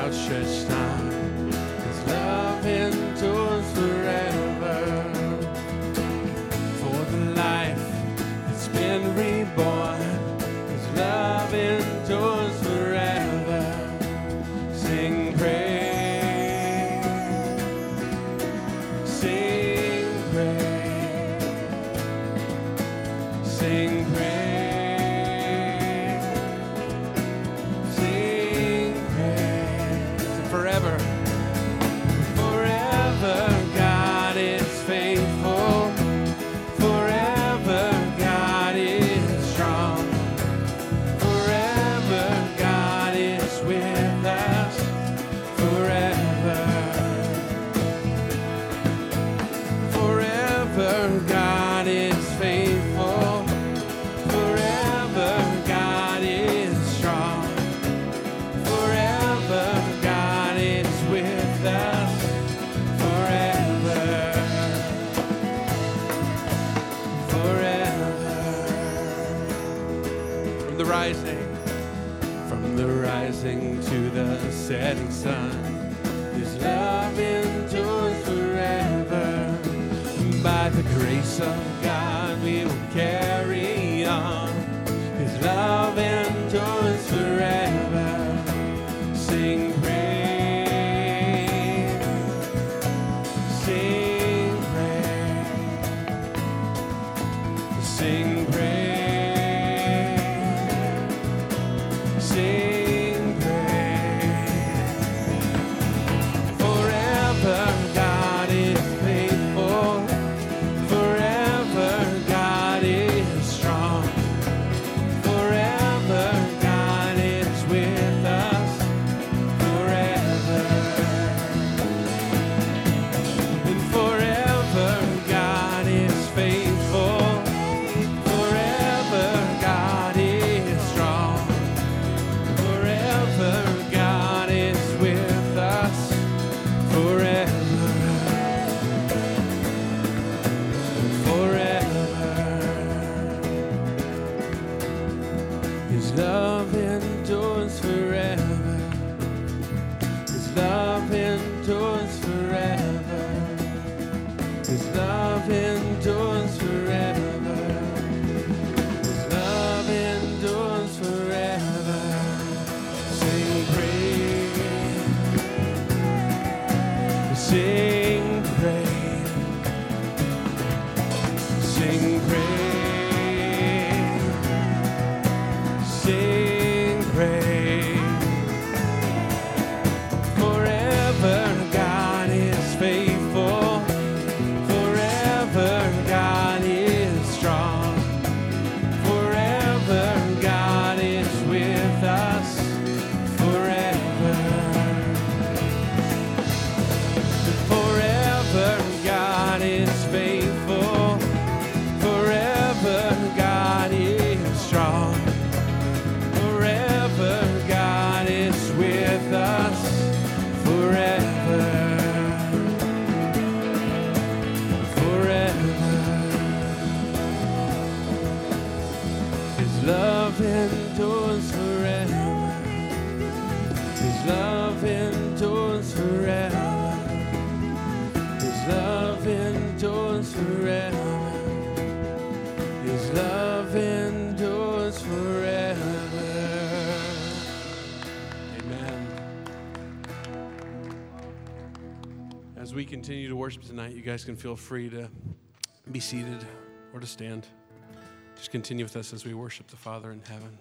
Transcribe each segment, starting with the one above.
outstretched arm. His love endures forever. For the life that's been reborn, His love endures forever. Sing praise, sing praise, sing praise, sing praise. Forever, forever God is faithful. Forever God is strong. Forever God is with us. Forever. Forever God is faithful. Forever God is strong. Forever God is with us. Forever. Forever. From the rising to the setting sun, His love endures forever. By the grace of God we will carry on. His love endures forever. Sing praise, sing praise, sing praise, sing praise. Forever God is faithful. Forever God is strong. Forever God is with us. Forever. And forever God is faithful. Forever God is strong. Forever God is with us. Forever. Forever. His love endures forever. His love endures forever. His love endures forever. His love endures forever. Sing praise, sing praise, sing praise, sing praise. Forever God is faithful. Forever God is strong. Forever God is with us. Forever. Forever God is faithful. Forever God is strong. Forever God is with us. Forever. Forever. His love endures forever. His love endures forever. His love endures forever. His love endures forever. Amen. As we continue to worship tonight, you guys can feel free to be seated or to stand. Just continue with us as we worship the Father in heaven.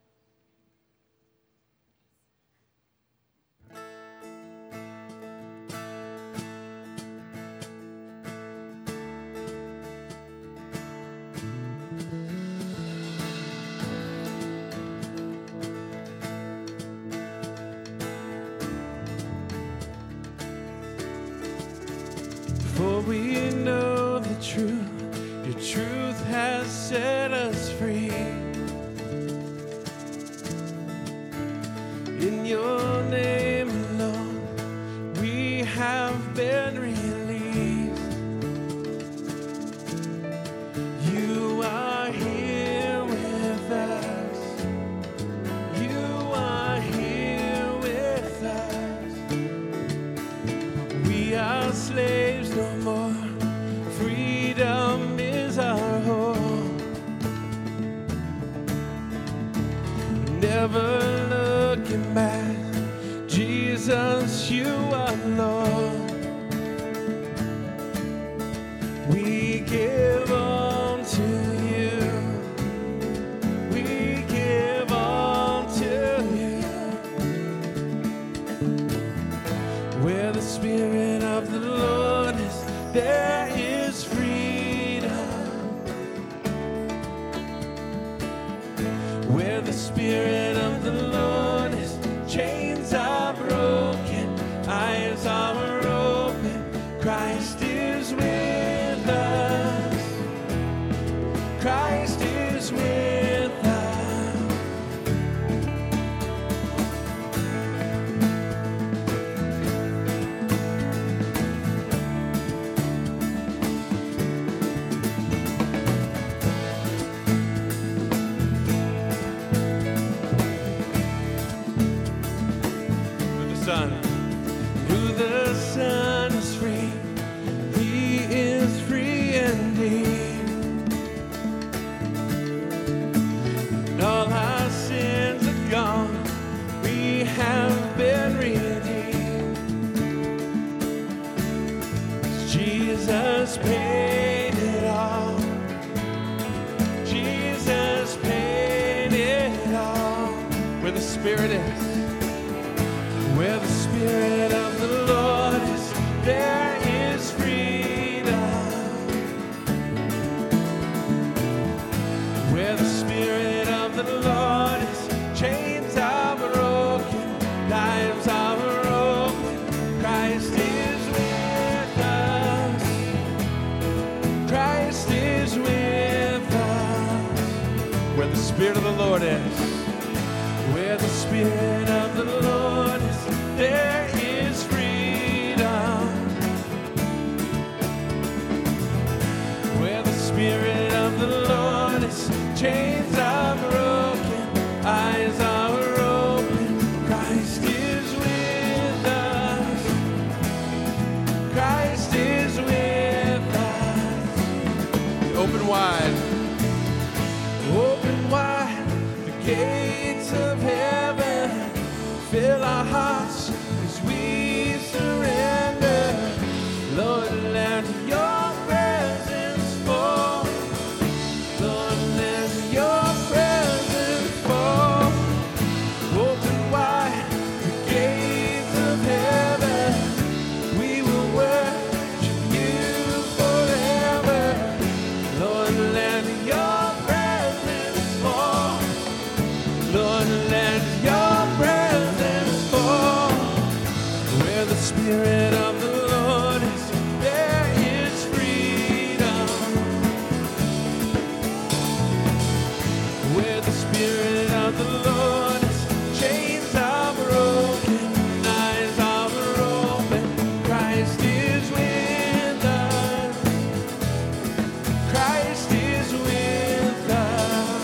For we know the truth, your truth has set us free. In your name alone, we have been released. You are here with us. You are here with us. Son. Who the Son is free, he is free indeed. And all our sins are gone, we have been redeemed. Jesus paid it all. Jesus paid it all. Where the Spirit is, where the Spirit of the Lord is, there is freedom. Where the Spirit of the Lord is, chains are broken, lives are broken. Christ is with us. Christ is with us. Where the Spirit of the Lord is, where the Spirit of the Lord is, there is freedom. Where the Spirit of the Lord is, chains are broken, eyes are open. Christ is with us. Christ is with us. Open wide. Open wide the gates of heaven. Fill our hearts as we surrender. Lord, let your presence fall. Lord, let your presence fall. Open wide the gates of heaven. We will worship you forever. Lord, let your presence fall. Lord, let your presence fall. Where the Spirit of the Lord is, there is freedom. Where the Spirit of the Lord is, chains are broken, eyes are open. Christ is with us. Christ is with us.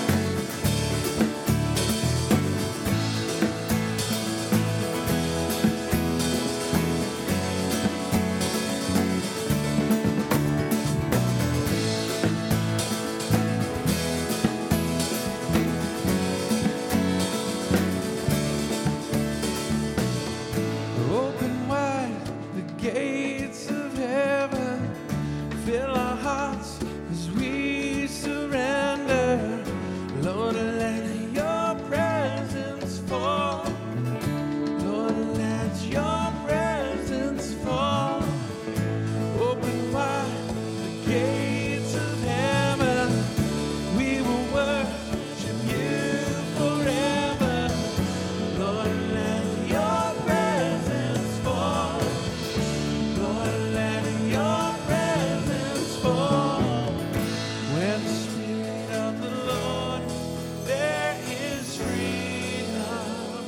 Open wide the gates of heaven. Fill our hearts as we surrender. Lord, let your presence fall. Lord, let your presence fall. Open wide the gates of heaven. We will worship you forever. Lord, let your presence fall. Lord, let your presence fall. Where the Spirit of the Lord, there is freedom.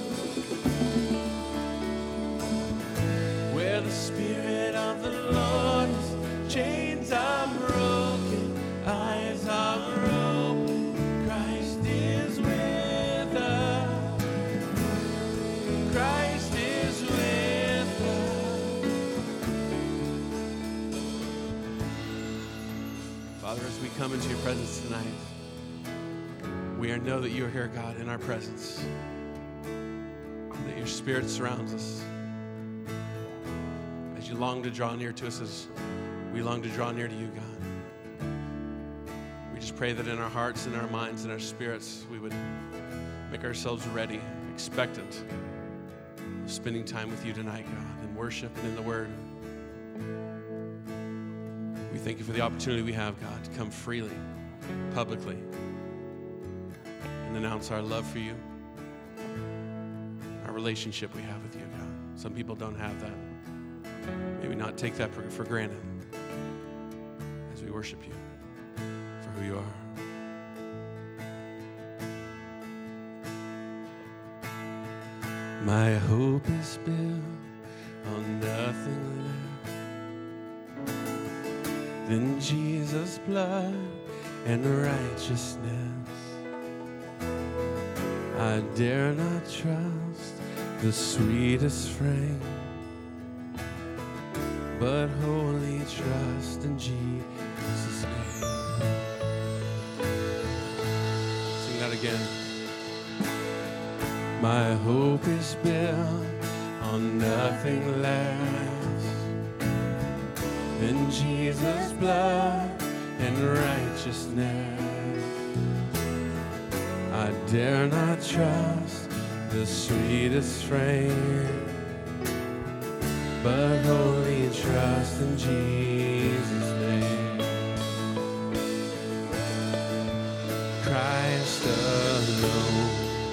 Where the Spirit of the Lord is, chains are broken, eyes are open. Christ is with us. Christ is with us. Father, as we come into your presence tonight, we know that you are here, God, in our presence. That your Spirit surrounds us. As you long to draw near to us, as we long to draw near to you, God. We just pray that in our hearts, in our minds, in our spirits, we would make ourselves ready, expectant of spending time with you tonight, God, in worship and in the Word. We thank you for the opportunity we have, God, to come freely, publicly, and announce our love for you, our relationship we have with you, God. Some people don't have that. Maybe not take that for granted as we worship you for who you are. My hope is built on nothing less than Jesus' blood and righteousness. I dare not trust the sweetest frame, but wholly trust in Jesus' name. Sing that again. My hope is built on nothing less than Jesus' blood and righteousness. I dare not trust the sweetest frame, but wholly trust in Jesus' name. Christ alone,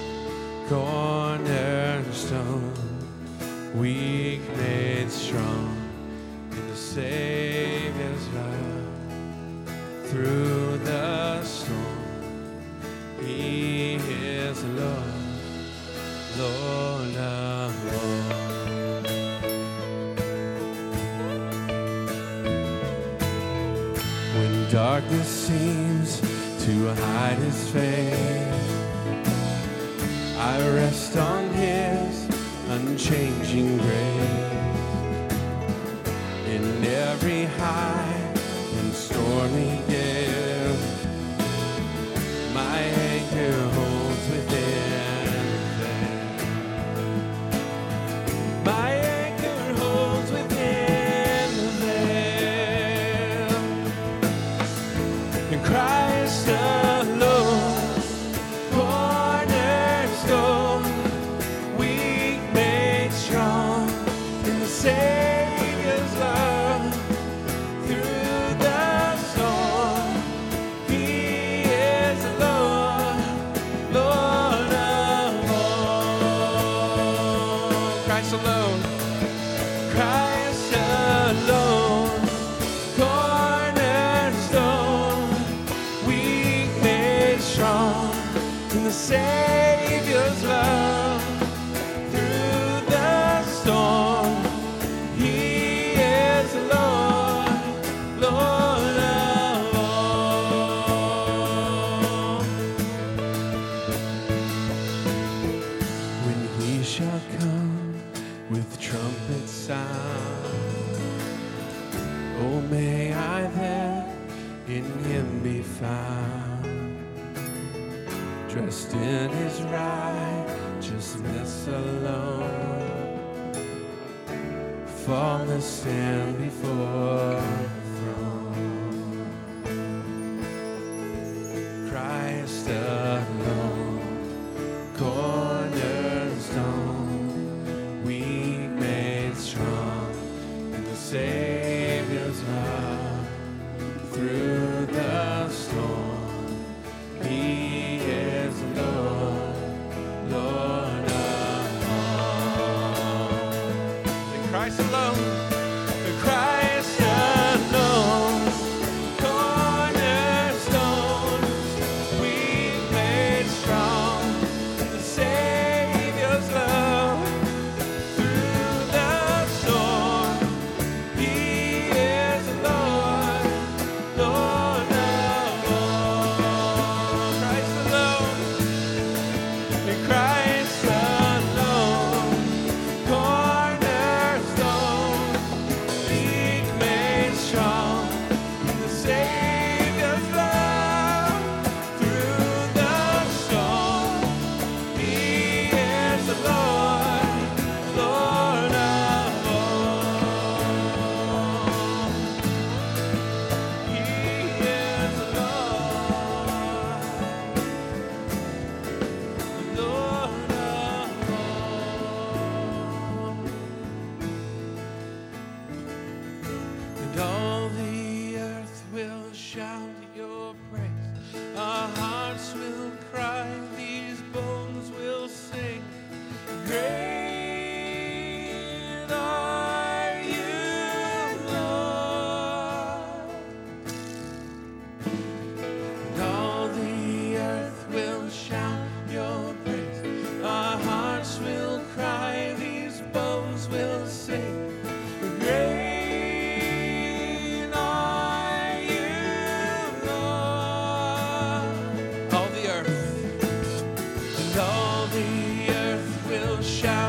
cornerstone, weak made strong in the Savior's love. Through the storm, He is Lord, Lord of all. When darkness seems to hide His face, I rest on His unchanging grace. In every high and stormy gale, my anchor holds within there. My anchor holds within there. In Christ alone, cornerstone, weak made strong in the Savior's love. Through the storm, He is the Lord, Lord of all. Christ alone, Christ alone, cornerstone, weak made strong in the Savior's love. Through the storm, He is the Lord, Lord of all. When He shall come with trumpet sound, oh, may I then in Him be found, dressed in His righteousness alone, faultless stand before the throne. Christ alone, cornerstone, weak made strong in the Savior's love. Through the storm, He is Lord, Lord of all. In Christ alone, in Christ alone, cornerstone, weak made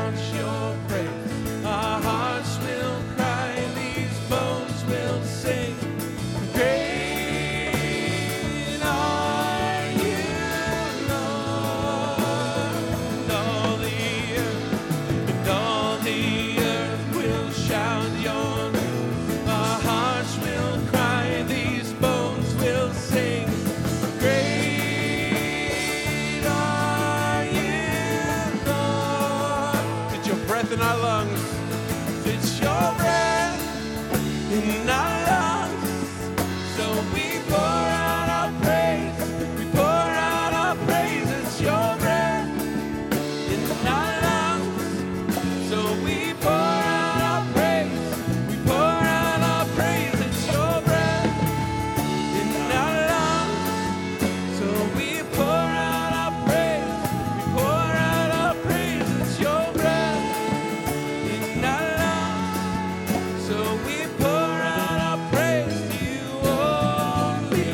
shout your praise. Our hearts will cry, these bones will sing. Great are you, Lord. And all the earth will shout your name. Our hearts will cry, these bones will sing. Great are you, Lord. It's your breath in our lungs. It's your breath in our lungs. So we pour out our praise. We pour out our praise. It's your breath in our lungs. So we pour out our praise. We pour out our praise. It's your breath in our lungs. So we pour out our praise. We pour out our praise. It's your breath in our lungs. So we pour out our praise to you only.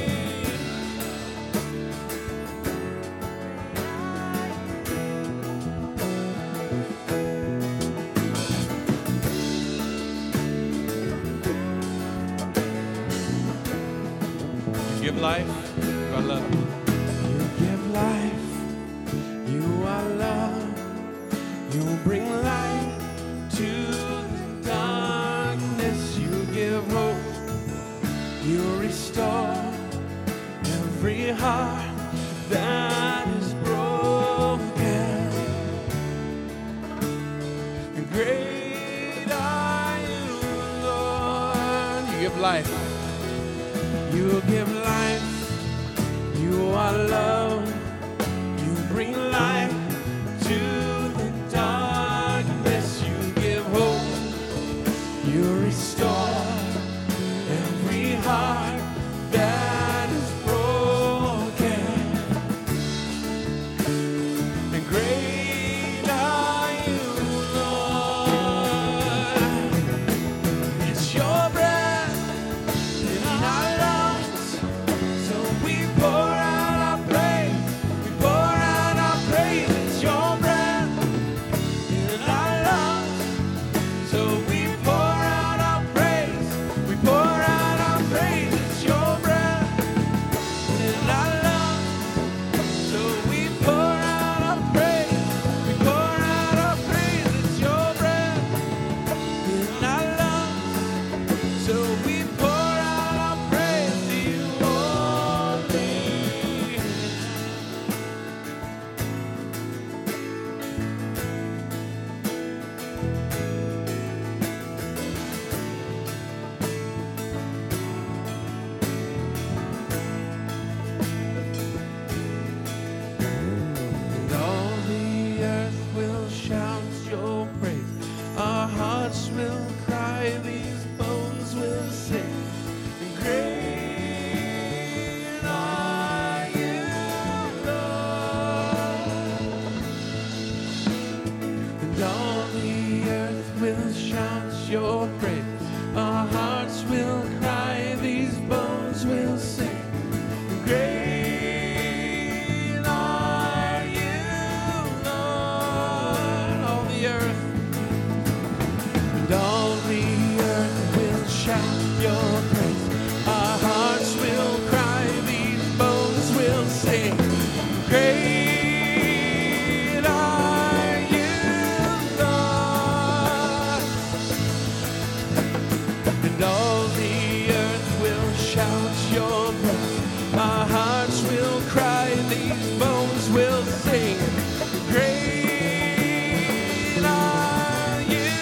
You give life, you are love. You give life, you are love. You bring light to the darkness. You give hope, you restore every heart that is broken. And great are you, Lord. You give life. You give life, you are love, you bring light to the darkness, you give hope, you restore every heart that is broken. And great are you, Lord. It's your breath in our lungs. So we pour out our praise. We pour out our praise. It's your breath in our lungs. So we pour out our praise. We pour out our praise. It's your breath in our lungs. So we pour out our praise. We pour out our praise. It's your breath in our lungs. So we pour out our praise to you only. And all the earth will shout your praise. Our hearts will cry, these bones will sing. And great are you, Lord. And all the earth will shout your praise. Our hearts will cry, these bones will sing. And great are you, Lord. All the earth and all the earth will shout your praise. Our hearts will cry, these bones will sing. Great are you, Lord. And all the earth will shout your praise. Our hearts will cry, these bones will sing. Great are you,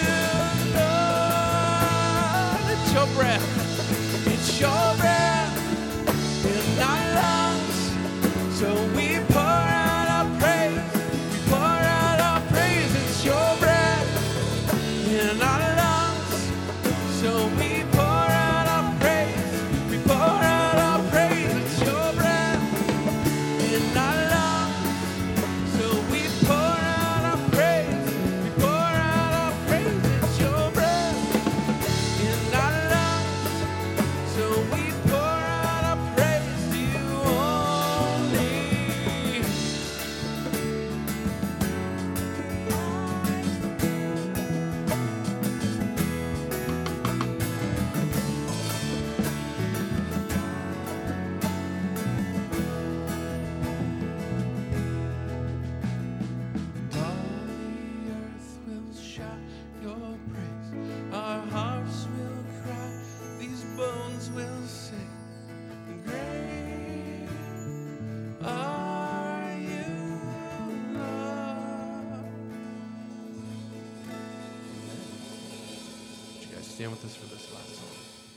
Lord. It's your breath. It's your breath in our lungs. So we pour out our praise. We pour out our praise. It's your breath in our lungs. So we pour out our praise. We pour out our praise. It's your breath in our lungs. So we pour out our praise. We pour out our praise. It's your breath in our lungs. So we pour out our praise to you only. stand with us for this last song?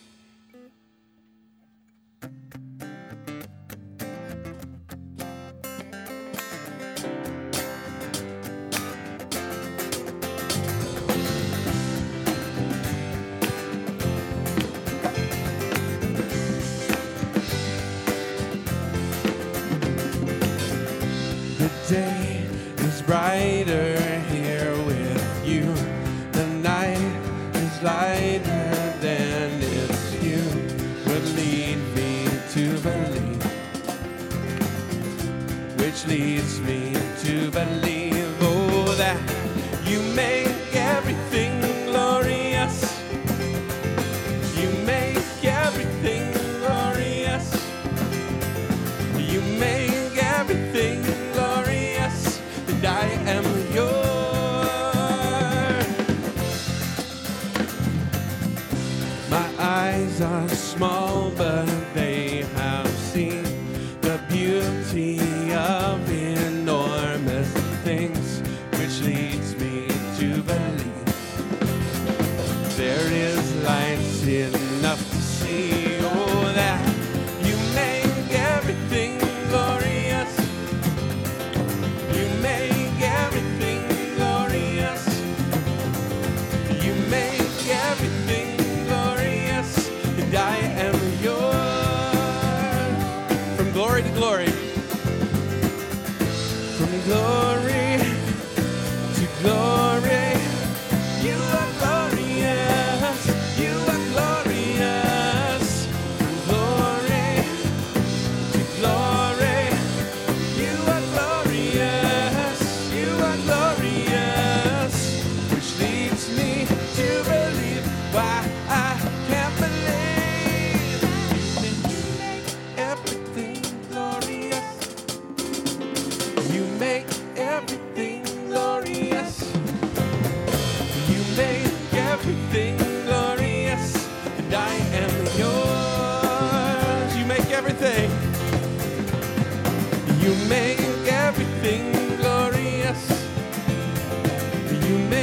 The day is brighter here with you. The night is lighter than it's you would lead me to believe, which leads me to believe, oh, that you make everything glorious. You make everything glorious. You make everything glorious, and I am yours. My eyes are small, but they have seen the beauty of enormous things, which leads me to believe there is light enough to see, oh, that you make everything glorious. You make everything glorious. You make everything glorious, and I am yours. From glory to glory. From glory to glory. You are glorious. You are glorious. From glory to glory. You are glorious. You are glorious. Which leads me to believe why I can't believe. You make everything glorious. You make everything glorious. You make everything glorious, and I am yours. You make everything. You make everything glorious. You make